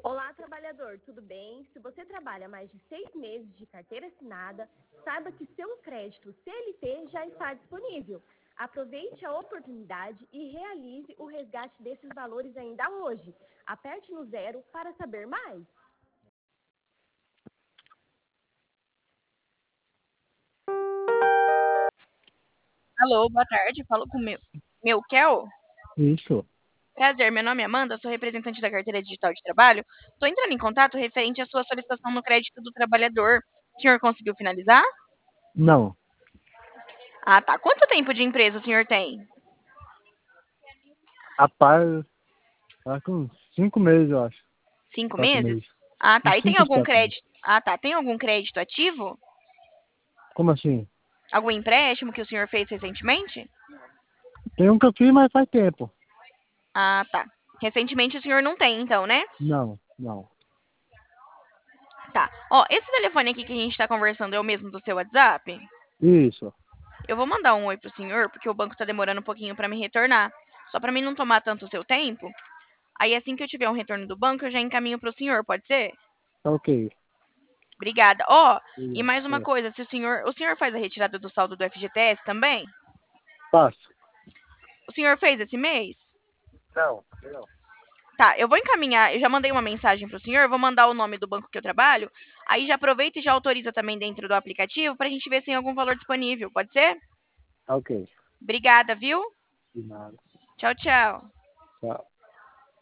Olá, trabalhador, tudo bem? Se você trabalha mais de 6 meses de carteira assinada, saiba que seu crédito CLT já está disponível. Aproveite a oportunidade e realize o resgate desses valores ainda hoje. Aperte no 0 para saber mais. Alô, boa tarde. Falo com o meu Kel. Isso. Prazer, meu nome é Amanda, sou representante da Carteira Digital de Trabalho. Estou entrando em contato referente à sua solicitação no crédito do trabalhador. O senhor conseguiu finalizar? Não. Ah, tá. Quanto tempo de empresa o senhor tem? Rapaz, tá com 5 meses, eu acho. 5 4 meses? meses. Ah, tá. Uns E tem 5, algum 4 meses. crédito? Ah, tá. Tem algum crédito ativo? Como assim? Algum empréstimo que o senhor fez recentemente? Tem um que eu fiz, mas faz tempo. Ah, tá. Recentemente o senhor não tem, então, né? Não, não. Tá. Ó, esse telefone aqui que a gente tá conversando é o mesmo do seu WhatsApp? Isso. Eu vou mandar um oi pro senhor, porque o banco tá demorando um pouquinho pra me retornar. Só pra mim não tomar tanto o seu tempo. Aí assim que eu tiver um retorno do banco, eu já encaminho pro senhor, pode ser? Tá ok. Obrigada. Ó, e Obrigado. mais uma coisa, se o senhor faz a retirada do saldo do FGTS também? Faço. O senhor fez esse mês? Não. Tá, eu vou encaminhar, eu já mandei uma mensagem pro senhor, vou mandar o nome do banco que eu trabalho. Aí já aproveita e já autoriza também dentro do aplicativo pra gente ver se tem algum valor disponível, pode ser? Tá ok. Obrigada, viu? De nada. Tchau, tchau. Tchau.